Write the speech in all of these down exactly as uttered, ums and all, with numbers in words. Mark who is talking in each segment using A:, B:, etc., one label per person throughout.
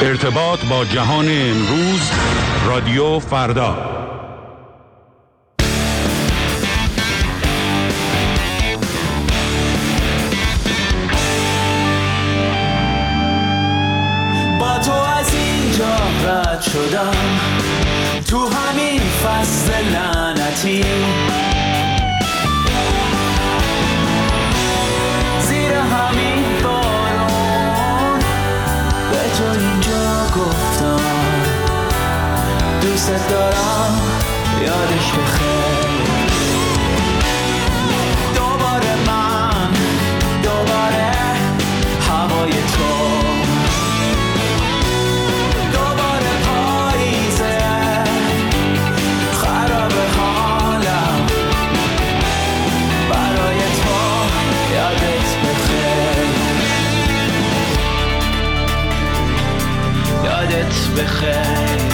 A: ارتباط با جهان امروز، رادیو فردا.
B: با تو از اینجا رد شدم، تو همین فصل لعنتی، زیر همین بارون به تو اینجا گفتم دوست دارم، یادش بخیر. دوباره من، دوباره هوای تو، دوباره پاییزه، خراب حالم، برای تو یادت بخیر، یادت بخیر.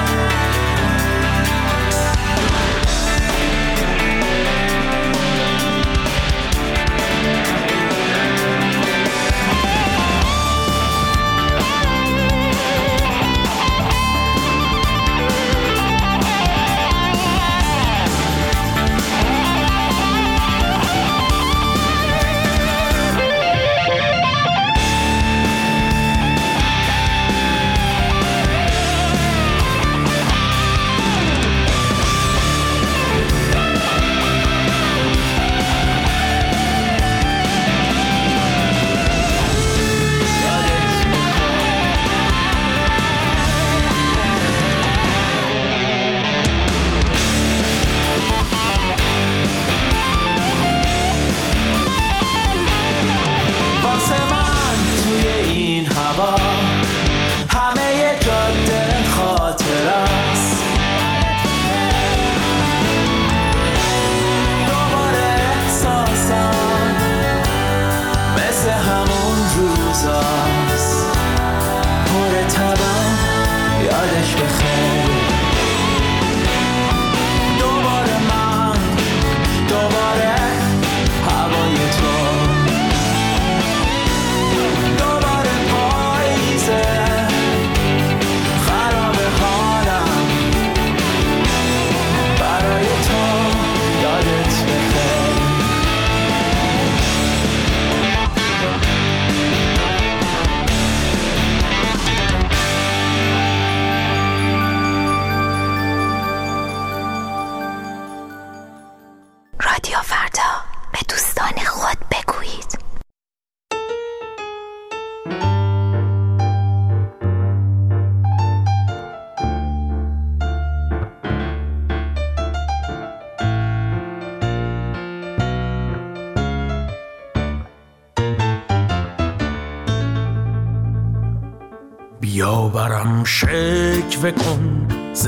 C: بیا برم شکوه کن ز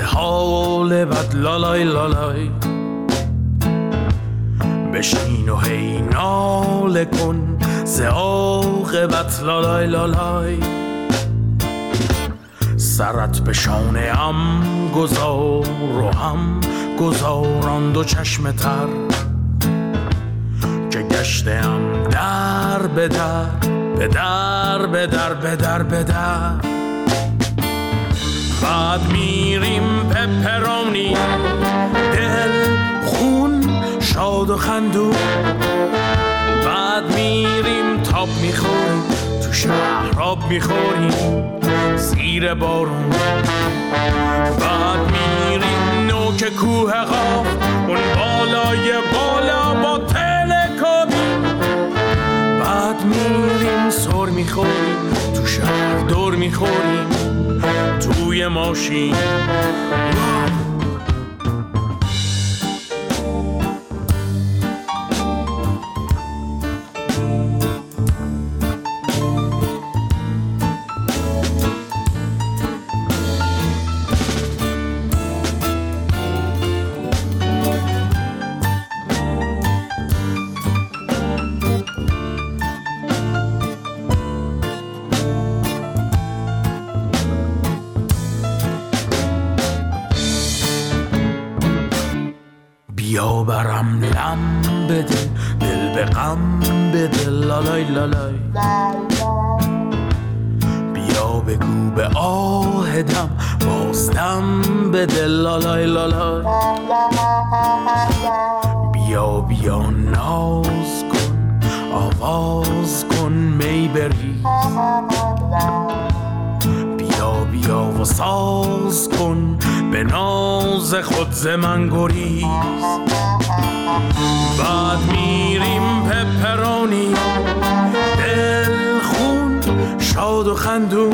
C: حال بد، لالای لالای بشین و هی ناله کن ز عاقبت، لالای لالای سرت به شانه ام گذار و هم گذاران دو چشم تر، که گشتم در به در به در به در به در به در. بعد میریم پپرونی، دل خون شاد و خندون، بعد میریم تاب میخوریم تو شهر، آب میخوریم زیر بارون، بعد میریم نوک کوه قاف، اون بالای بالا با تلکابی، بعد میریم سر میخوریم تو شهر، دور میخوریم توی ماشین. بیا برم لم بده، دل به غم بده، لالای لالای بیا بگو به آهدم بازدم به دل لالای لالای بیا بیا ناز کن آواز کن می بریز بیا بیا و ساز کن به ناز خود ز من گریز بعد میریم پپرانی دل خون شاد و خندون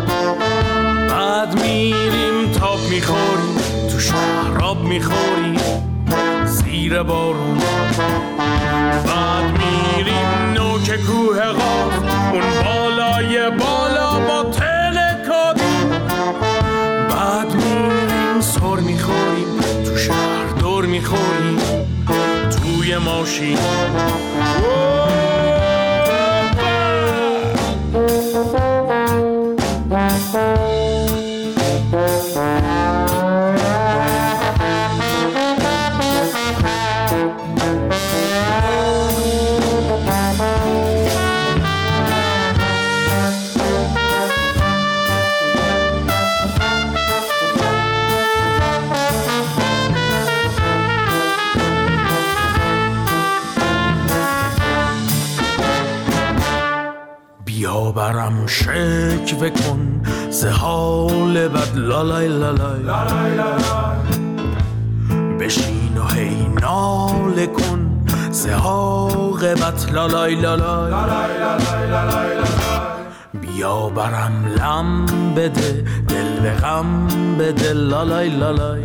C: بعد میریم تاب میخوریم تو شهراب میخوریم زیر بارون بعد میریم نوک کوه قاف اون بالای بالا با تلکابین بعد میریم سر میخوریم تو شهر دور میخوریم توی ماشین بیا برم شکوه کن ز حال بد لالای لالای بشین و هی ناله کن ز عاقبت لالای لالای بیا برم لم بده دل به غم بده لالای لالای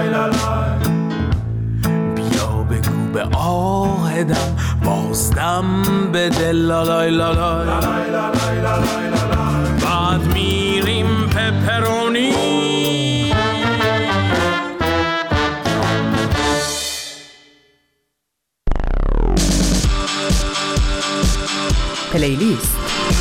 C: بگو به آهدم بازدم به دل لالای لالای بعد میریم پپرونی
D: پلیلیست.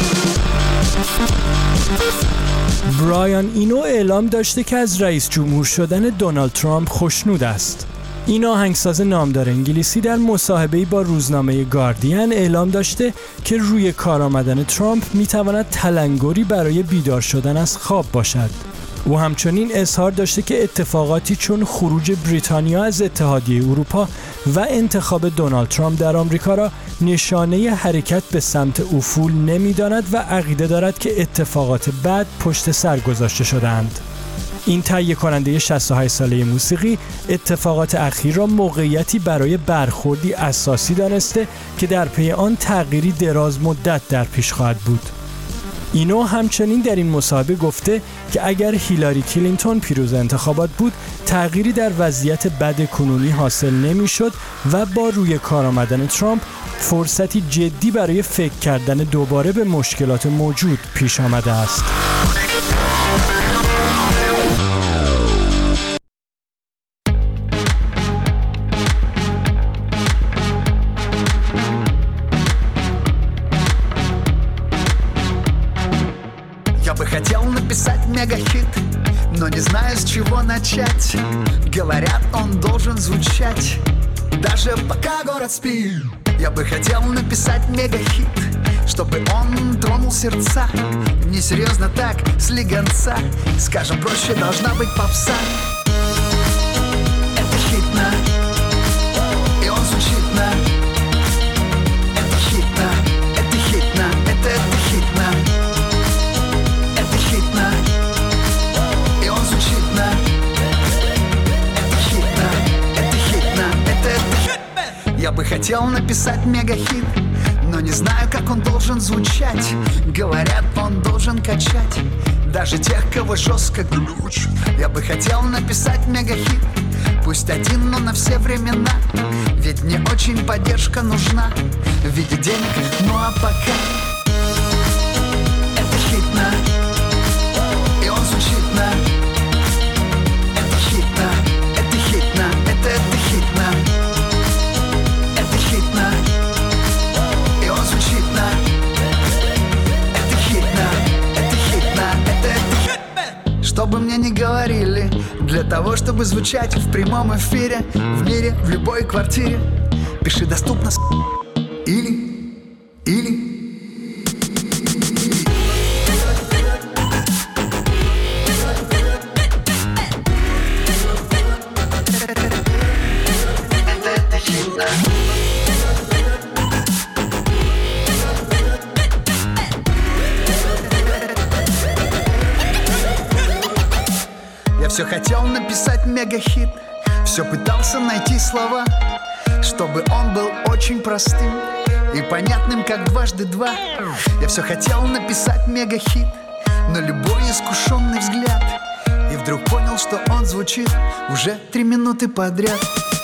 E: برایان اینو اعلام داشته که از رئیس جمهور شدن دونالد ترامپ خوشنود است. این آهنگساز نامدار انگلیسی در مصاحبه‌ای با روزنامه گاردین اعلام داشته که روی کار آمدن ترامپ میتواند تلنگری برای بیدار شدن از خواب باشد. او همچنین اظهار داشته که اتفاقاتی چون خروج بریتانیا از اتحادیه اروپا و انتخاب دونالد ترامپ در آمریکا را نشانه حرکت به سمت افول نمی‌داند و عقیده دارد که اتفاقات بد پشت سر گذاشته شدند. این تهیه کننده شصت و هشت ساله موسیقی اتفاقات اخیر را موقعیتی برای برخوردی اساسی دانسته که در پی آن تغییری دراز مدت در پیش خواهد بود. اینو همچنین در این مصاحبه گفته که اگر هیلاری کلینتون پیروز انتخابات بود تغییری در وضعیت بد کنونی حاصل نمی‌شد و با روی کار آمدن ترامپ فرصتی جدی برای فکر کردن دوباره به مشکلات موجود پیش آمده است.
F: Хотел написать мегахит, но не знаю, с чего начать. Говорят, он должен звучать, даже пока город спит. Я бы хотел написать мегахит, чтобы он тронул сердца. Несерьезно так, слегонца, скажем проще, должна быть попса. Это хитно, и он звучит на. Это хитно, это хитно, это, это хитно. И он звучит на. Это хитно, это хитно, это, это хитно. Я бы хотел написать мегахит, но не знаю, как он должен звучать. Говорят, он должен качать даже тех, кого жестко глючит. Я бы хотел написать мегахит, пусть один, но на все времена. Ведь мне очень поддержка нужна в виде денег, ну а пока. Это хитно. И он звучит на. Это хитно, это хитно, это, это хитно. Это хитно. И он звучит на. Это хитно, это хитно, это, это хитно. Что бы мне ни говорили, для того, чтобы звучать в прямом эфире, в мире, в любой квартире, пиши доступно с... или, или. все хотел написать мегахит, все пытался найти слова, чтобы он был очень простым и понятным, как дважды два. Я все хотел написать мегахит, но любой искушенный взгляд, и вдруг понял, что он звучит уже три минуты подряд.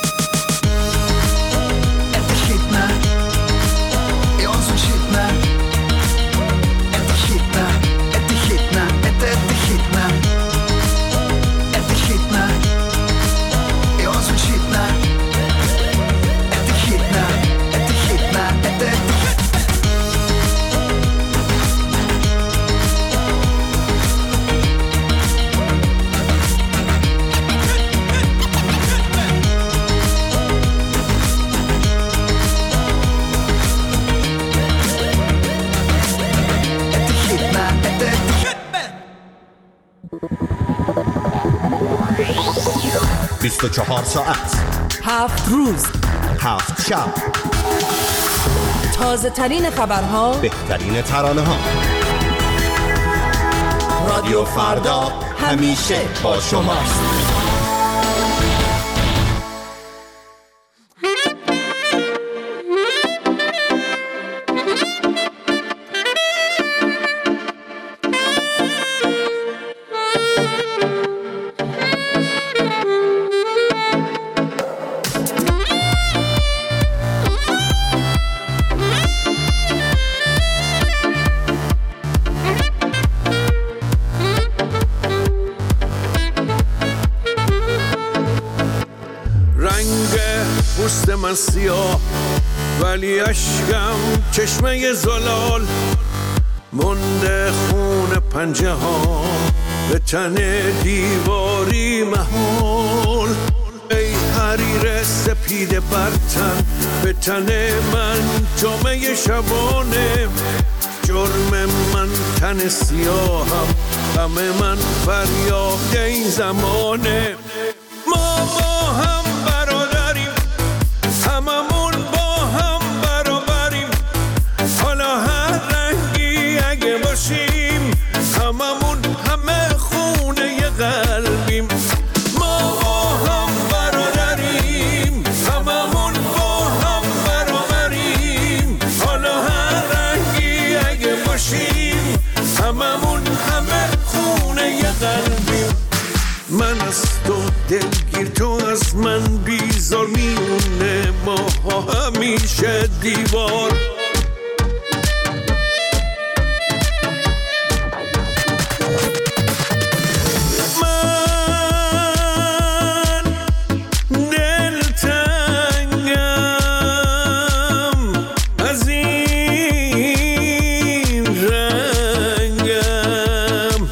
F: Это хитно, и он звучит на. Это хитно, это хитно, это, это хитно. Это хитно, и он звучит на. Это хитно, это хитно, это, это
D: بیست و چهار ساعت،
G: هفت روز،
D: هفت شب،
G: تازه ترین خبرها،
D: بهترین ترانه ها. رادیو فردا همیشه با شماست.
C: پوست من سیاه ولی اشکم چشمه زلال، مونده خون پنجه ها به تن دیواری محال. ای حریر سپید برتن به تن من جامعه شبانه، جرم من تن سیاهم، غم من فریاد این زمانه. ما با هم برادریم، هممون با هم برابریم، حالا هر رنگی اگه باشیم، هممون همه خونه ی قلبیم. ما با هم برادریم، هممون با هم برابریم، حالا هر رنگی اگه باشیم، هممون همه خونه ی قلبیم. من از تو دلگیر، تو از من بیزار، میونه ما همیشه دیوار. من دلتنگم از این رنگم،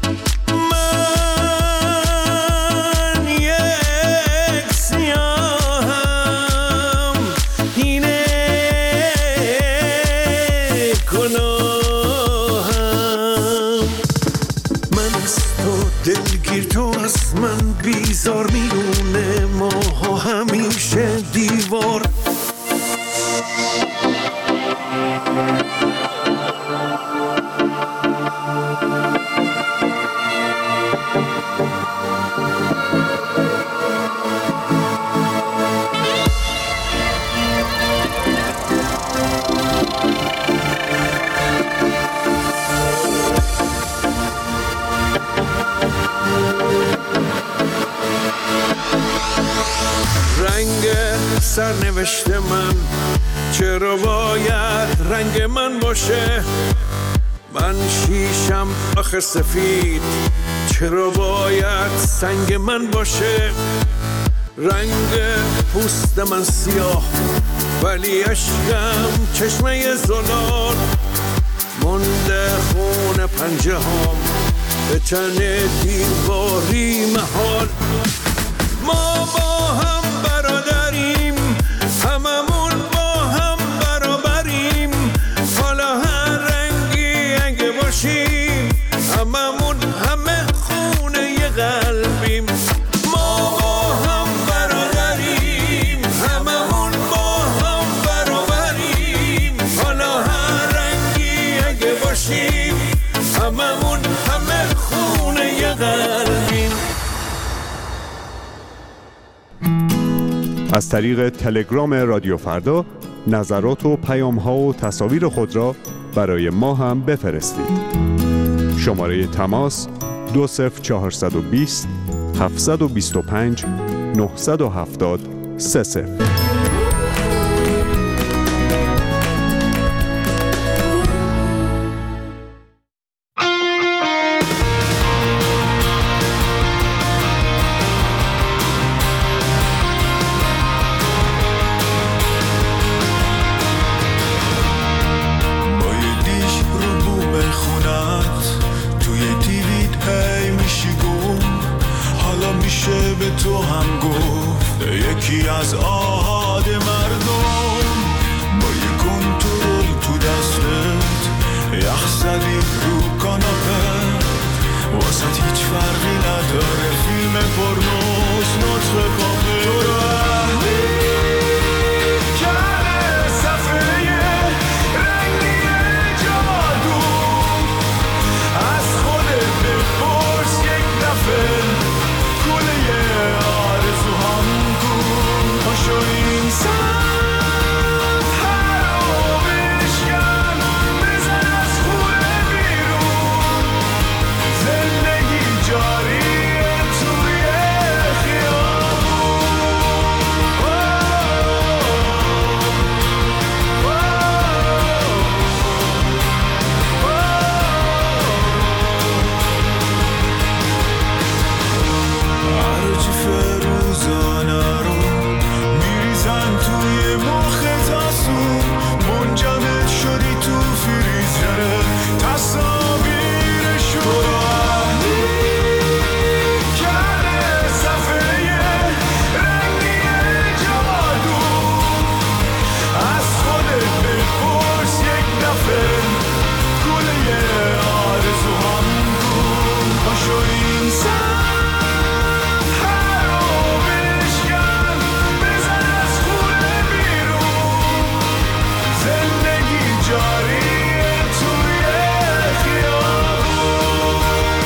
C: من یک سیاهم، اینه گناهم. من از تو دلگیر، تو از من بیزار، میونه ما همیشه دیوار. رنگ سرنوشت من چرا باید رنگ من باشه؟ من شیشم آخه سفید، چرا باید سنگ من باشه؟ رنگ پوست من سیاه ولی اشکم چشمه زلال، مونده خون پنجه هام به تن دیواری محال. ما با هم برادریم، هممون با هم برابریم، حالا هر رنگی اگه باشیم، هممون همه خونه ی قلبیم. ما با هم برادریم، هممون با هم برابریم، حالا هر رنگی اگه باشیم، هممون همه خونه ی قلبیم.
A: از طریق تلگرام رادیو فردا نظرات و پیام‌ها و تصاویر خود را برای ما هم بفرستید. شماره تماس دو صفر چهارصد و بیست هفتصد و بیست و پنج نهصد و هفتاد سه صفر.
B: از آهاد مردم با یه کنترل تو دستت یخ زدی رو کاناپه واسه هیچ فرقی نداره فیلم پرنوز نطفه پاپه تو رو اهلی کرده صفحه رنگی جادو از خودت بپرس یک دفعه کله آرزو هم پاشو این ساعت هر رو بشکن بزن از خونه بیرون زندگی جاریه توی خیابون هر چی فروزانه رو توی مخ تاسون منجمد شدی تو فریزر تصاویرشو رو اهلی کرده صفحه رنگی جادو از خودت بپرس یک دفعه کله آرزو هم کن پاشو این ساعت هر رو بشکن بزن از خونه بیرون زندگی جاریه توی خیابون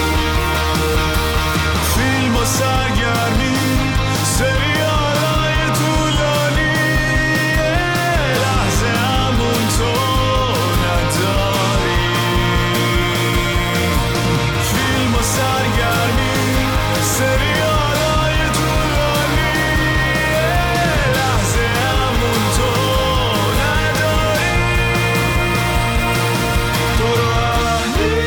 B: فیلم و سرگرمی سریالای طولانی لحظه همون تو نداری فیلم و سرگرمی سریالای طولانی لحظه همون تو نداری تو رو اهلی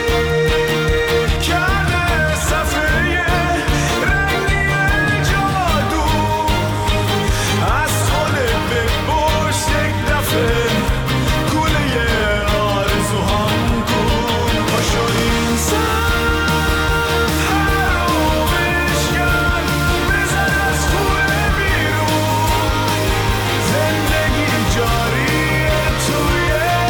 B: کرده صفحه رنگی جادو از خودت بپرس یک دفعه کله آرزو هم کن پاشو این ساعت هر رو بشکن بزن از خونه بیرون زندگی جاریه توی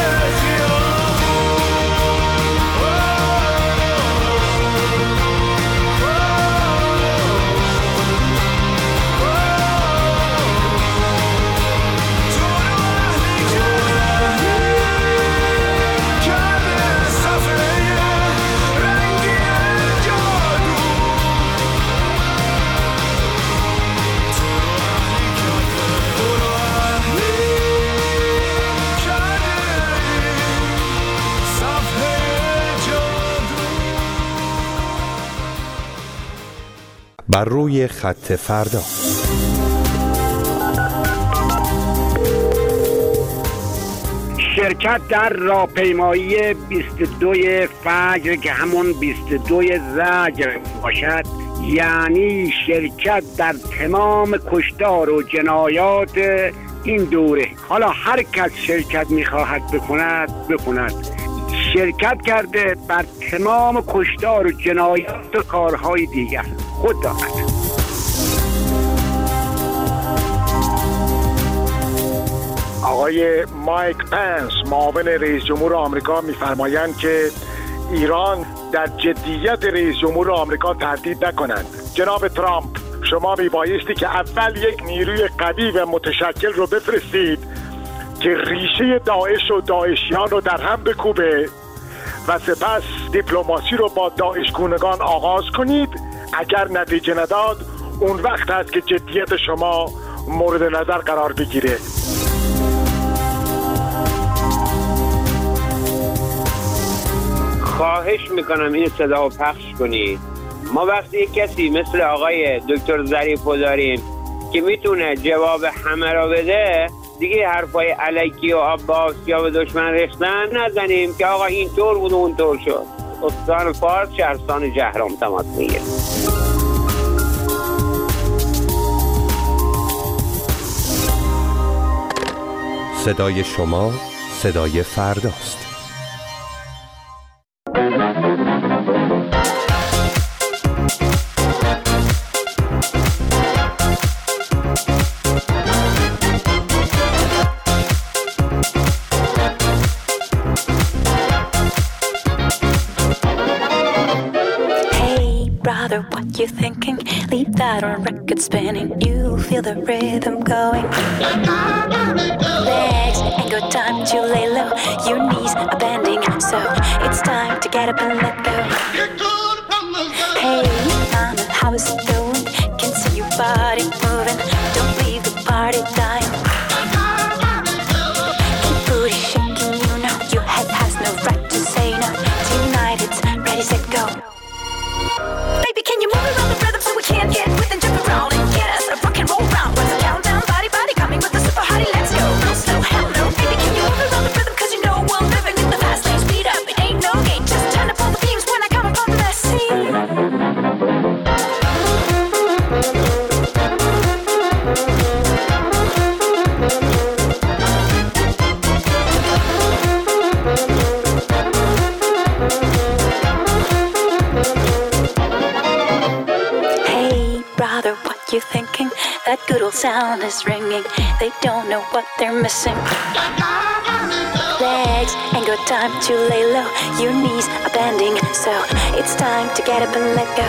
H: بر روی خط فردا.
I: شرکت در راهپیمایی بیست و دو فجر که همون بیست و دو زجر باشد، یعنی شرکت در تمام کشتار و جنایات این دوره. حالا هر کس شرکت میخواهد بکند بکند. شرکت کرده بر تمام کشتار و جنایات و کارهای دیگر. خود داند.
J: آقای مایک پنس معاون رئیس جمهور آمریکا می‌فرمایند که ایران در جدیت رئیس جمهور آمریکا تردید نکنند. جناب ترامپ، شما میبایستی که اول یک نیروی قوی و متشکل رو بفرستید که ریشه داعش و داعشیان رو در هم بکوبه و سپس دیپلماسی رو با داعش گونگان آغاز کنید. اگر نتیجه نداد، اون وقت هست که جدیت شما مورد نظر قرار بگیره.
K: خواهش میکنم این صدا رو پخش کنید. ما وقتی یک کسی مثل آقای دکتر ظریفو داریم که میتونه جواب همه را بده، دیگه حرفای علیکی و عباس یا به دشمن ریختن نزنیم که آقا این طور بود و اون طور شد. استان فارس، شهرستان جهرم تماس میگیره.
H: صدای شما صدای فرداست.
L: What you thinking? Leave that on record spinning. You feel the rhythm going. Legs ain't got time to lay low. Your knees are bending, so it's time to get up and let go. Hey, mama, how is it going? Can see your body moving. Don't leave the party dying. Keep booty shaking, you know your head has no right to say no. Tonight it's ready, set, go. Baby, can you move around the rhythm so we can't get with and jump around and get us a rock and roll round? What's the countdown? Body, body coming with the super hottie. Let's go. Real slow, hell no. Baby, can you move around the rhythm? Cause you know we're living in the fast lane. Speed up, it ain't no game. Just turn up all the beams when I come upon the scene. You thinking that good old sound is ringing? They don't know what they're missing. Legs ain't got time to lay low. Your knees are bending, so it's time to get up and let go.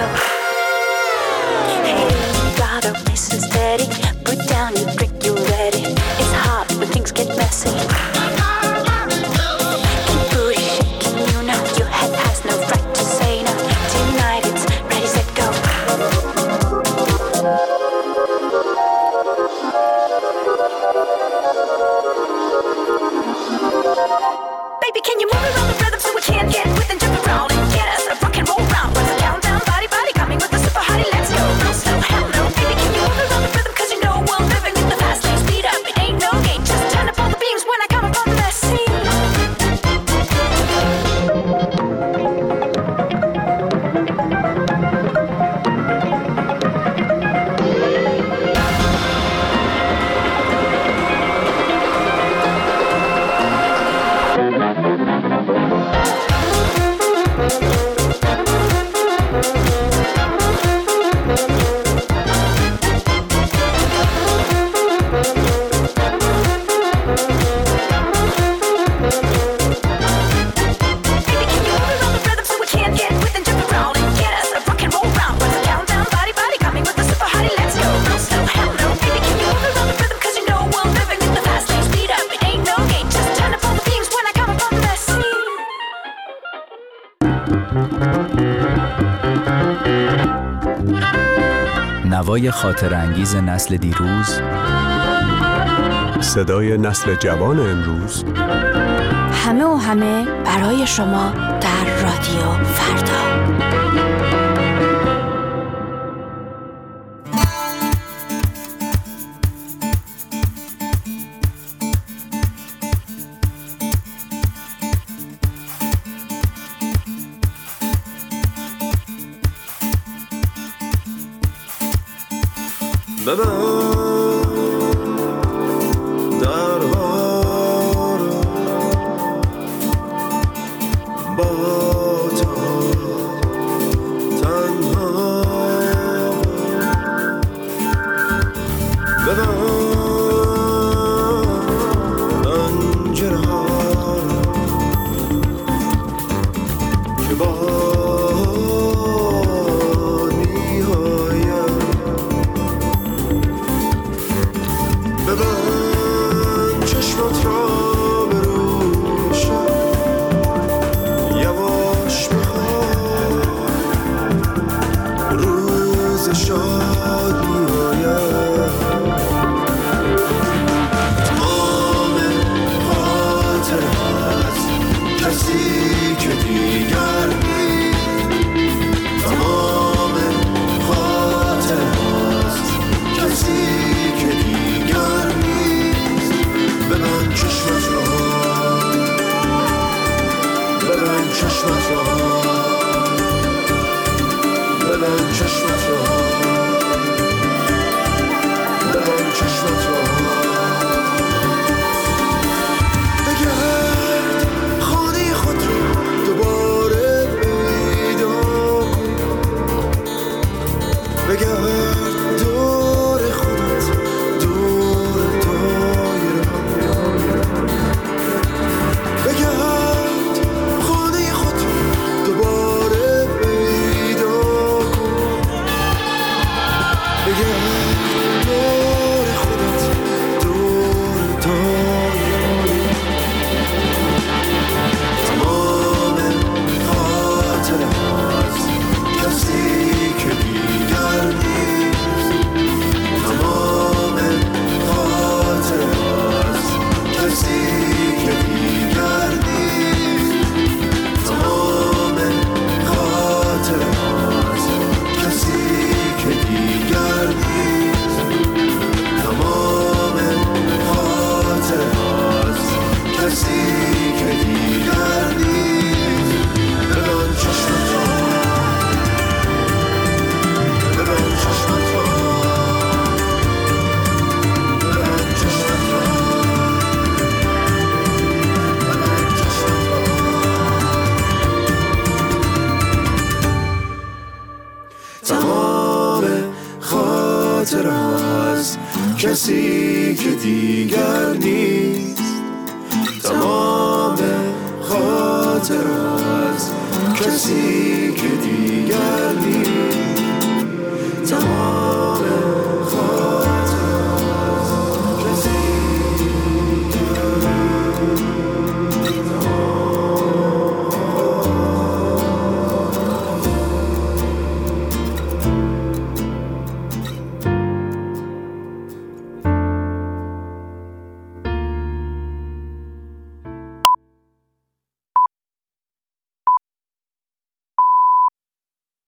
L: Hey, brother, listen steady. Put down your drink, you ready? It's hot when things get messy. Keep booty shaking, you know your head has no right to say no. Tonight it's ready, set, go. Baby, can you move around the rhythm so we can't get with and jump around and get us a rock and roll round? What's the countdown? Body, body coming with the super hottie. Let's go. Real slow, hell no. Baby, can you move around the rhythm? Cause you know we're living in the fast lane. Speed up, it ain't no game. Just turn up all the beams when I come upon the scene.
M: نوای خاطر انگیز نسل دیروز،
A: صدای نسل جوان امروز،
N: همه و همه برای شما در رادیو فردا.
B: ببن درها را با تو تنها ببن پنجره ها را که با ببند چشمت را به روشن یواش بخواه روز شاد می‌آید ببند چشمت را ببند چشمت را بگرد خانه خود را دوباره پیدا بگرد دور خودت دور دایره بگرد خانه خود را دوباره پیدا بگرد دور خودت دور دایره تمام خاطره هاست کسی که دیگر نیست تمام خاطره هاست کسی که دیگر نیست تمام خاطره هاست کسی که دیگر نیست تمام خاطره هاست کسی که دیگر نیست ببند چشمت را ببند چشمت را ببند چشمت را ببند چشمت را تمام خاطره هاست کسی که دیگر نیست تمام خاطره هاست کسی که دیگر